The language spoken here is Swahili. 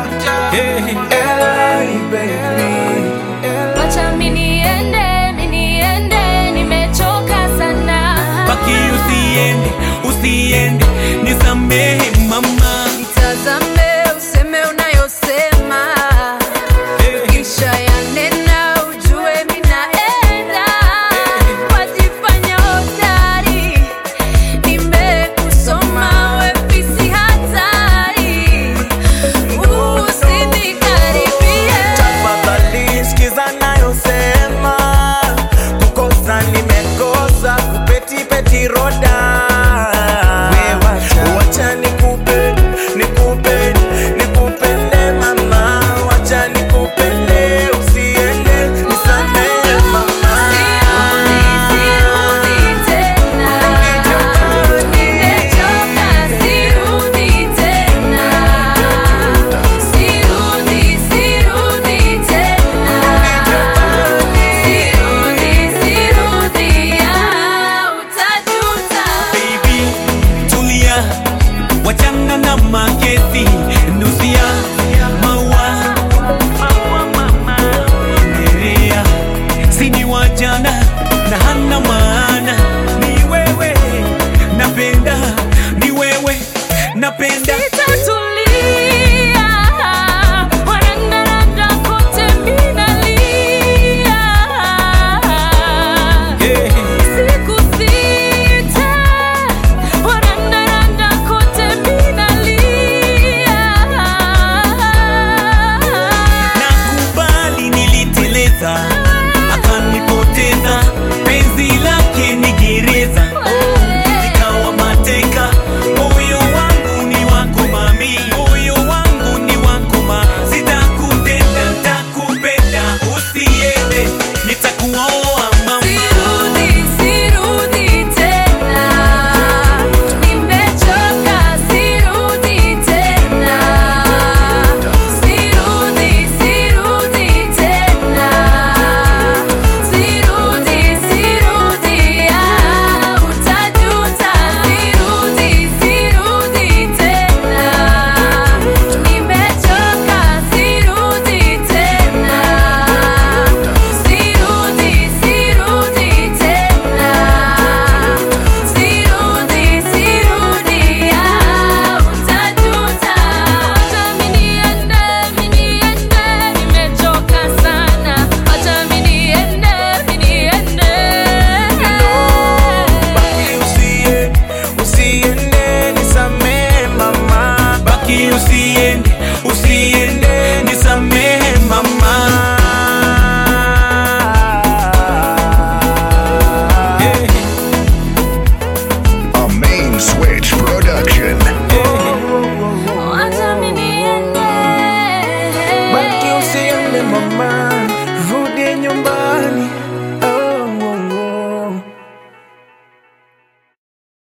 Eli baby, wacha mimi niende, nimechoka sana. Baki usiende, nisamehe mama. Nitazame useme unayosema, kisha yanena ujue mimi naenda. Wajifanya hodari, nimekusoma wepisi hatari. Usinikaribie, tafadhali sikiza nayosema. Kukosa nimekosa, kupeti roda. Wacha nikupende mama. Wacha nikupende, usiende, nisamehe mama. sirudi tena. Nimechoka, sirudi tena. Sirudi tena. Sirudi, utajuta. Baby, tulia, wachana na makesi, nusia maua mama. Nerea, sini wajana na hana maana. Ni wewe napenda, ni wewe napenda. Sitatulia, wanandaranda kote minalia. Siku sita, wanandaranda kote minalia. Nakubali niliteleza, akanipoteza, penzi lake ni gereza. Nikawa mateka, moyo wangu ni wako mami, moyo wangu ni wako ma. Sitakutenda, nitakupenda, usiende, nitakuoa mama. Sirudi tena. Nimechoka, sirudi tena. Sirudi tena. Sirudi, utajuta. Sirudi tena. Nimechoka, sirudi tena. Sirudi tena. Utajuta. Wacha mimi niende, nimechoka sana. Wacha mimi niende. Baki usiende, nisamehe mama. Baki usiende, nisamehe mama. A Main Switch production. Wacha mimi niende. Baki usiende mama.